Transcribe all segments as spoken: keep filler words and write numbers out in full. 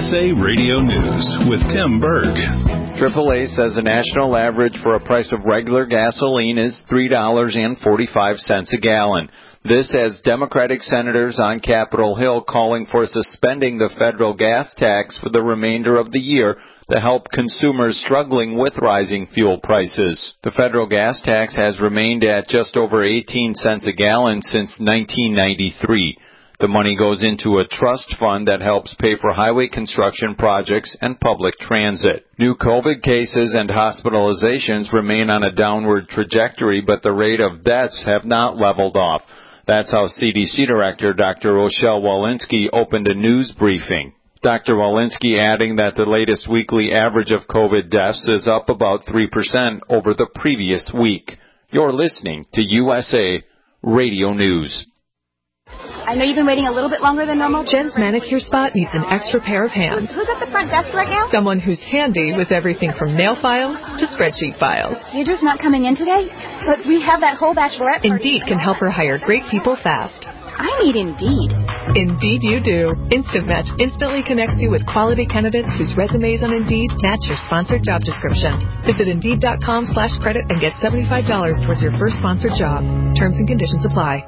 S A Radio News with Tim Berg. triple A says the national average for a price of regular gasoline is three dollars and forty-five cents a gallon. This as Democratic senators on Capitol Hill calling for suspending the federal gas tax for the remainder of the year to help consumers struggling with rising fuel prices. The federal gas tax has remained at just over eighteen cents a gallon since nineteen ninety-three. The money goes into a trust fund that helps pay for highway construction projects and public transit. New COVID cases and hospitalizations remain on a downward trajectory, but the rate of deaths have not leveled off. That's how C D C Director Doctor Rochelle Walensky opened a news briefing. Doctor Walensky adding that the latest weekly average of COVID deaths is up about three percent over the previous week. You're listening to U S A Radio News. I know you've been waiting a little bit longer than normal. Jen's manicure spot needs an extra pair of hands. Who's at the front desk right now? Someone who's handy with everything from nail files to spreadsheet files. Deirdre's not coming in today, but we have that whole bachelorette party. Indeed can help her hire great people fast. I need Indeed. Indeed you do. Instant Match instantly connects you with quality candidates whose resumes on Indeed match your sponsored job description. Visit Indeed.com slash credit and get seventy-five dollars towards your first sponsored job. Terms and conditions apply.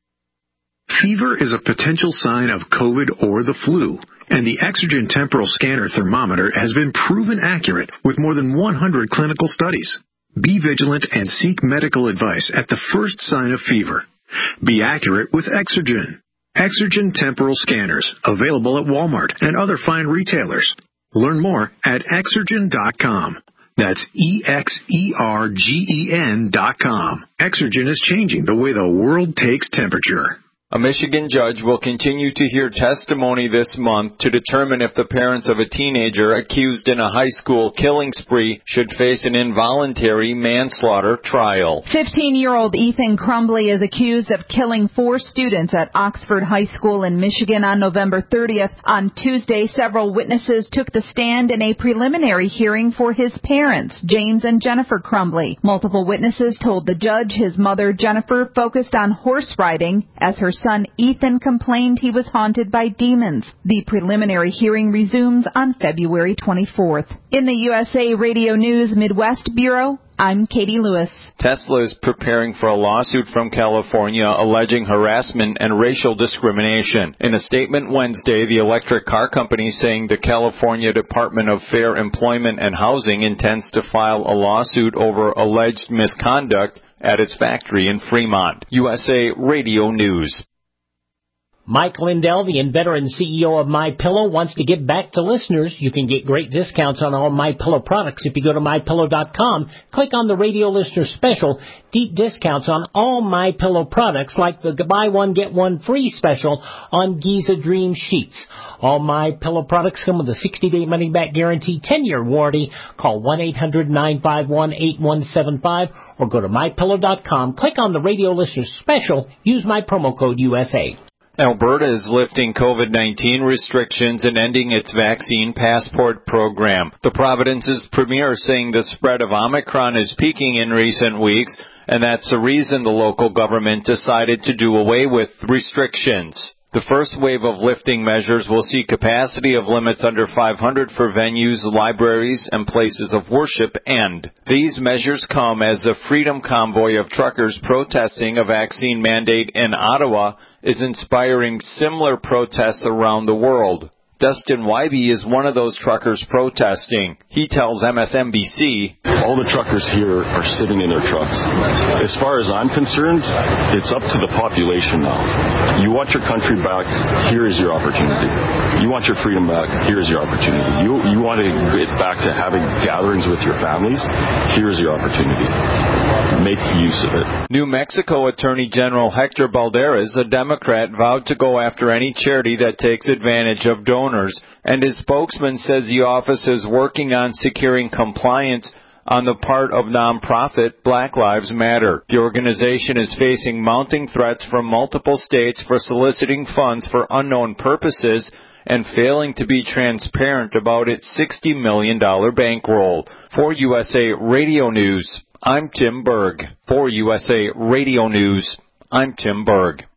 Fever is a potential sign of COVID or the flu, and the Exergen temporal scanner thermometer has been proven accurate with more than one hundred clinical studies. Be vigilant and seek medical advice at the first sign of fever. Be accurate with Exergen. Exergen temporal scanners, available at Walmart and other fine retailers. Learn more at exergen dot com. That's E X E R G E N dot com. Exergen is changing the way the world takes temperature. A Michigan judge will continue to hear testimony this month to determine if the parents of a teenager accused in a high school killing spree should face an involuntary manslaughter trial. fifteen-year-old Ethan Crumbley is accused of killing four students at Oxford High School in Michigan on November thirtieth. On Tuesday, several witnesses took the stand in a preliminary hearing for his parents, James and Jennifer Crumbley. Multiple witnesses told the judge his mother, Jennifer, focused on horse riding as her son Ethan complained he was haunted by demons. The preliminary hearing resumes on February twenty-fourth. In the U S A Radio News Midwest Bureau, I'm Katie Lewis. Tesla is preparing for a lawsuit from California alleging harassment and racial discrimination. In a statement Wednesday, the electric car company saying the California Department of Fair Employment and Housing intends to file a lawsuit over alleged misconduct at its factory in Fremont. U S A Radio News. Mike Lindell, the veteran C E O of MyPillow, wants to give back to listeners. You can get great discounts on all MyPillow products if you go to my pillow dot com. Click on the radio listener special. Deep discounts on all MyPillow products, like the buy one, get one free special on Giza Dream Sheets. All MyPillow products come with a sixty-day money-back guarantee, ten-year warranty. Call one eight hundred nine five one eight one seven five or go to my pillow dot com. Click on the radio listener special. Use my promo code U S A. Alberta is lifting COVID nineteen restrictions and ending its vaccine passport program. The province's premier saying the spread of Omicron is peaking in recent weeks, and that's the reason the local government decided to do away with restrictions. The first wave of lifting measures will see capacity of limits under five hundred for venues, libraries, and places of worship end. These measures come as the Freedom Convoy of truckers protesting a vaccine mandate in Ottawa is inspiring similar protests around the world. Dustin Wybe is one of those truckers protesting. He tells M S N B C, all the truckers here are sitting in their trucks. As far as I'm concerned, it's up to the population now. You want your country back, here is your opportunity. You want your freedom back, here is your opportunity. You, you want to get back to having gatherings with your families, here is your opportunity. Make use of it. New Mexico Attorney General Hector Balderas, a Democrat, vowed to go after any charity that takes advantage of donors, and his spokesman says the office is working on securing compliance on the part of nonprofit Black Lives Matter. The organization is facing mounting threats from multiple states for soliciting funds for unknown purposes and failing to be transparent about its sixty million dollars bankroll. For U S A Radio News, I'm Tim Berg. For U S A Radio News, I'm Tim Berg.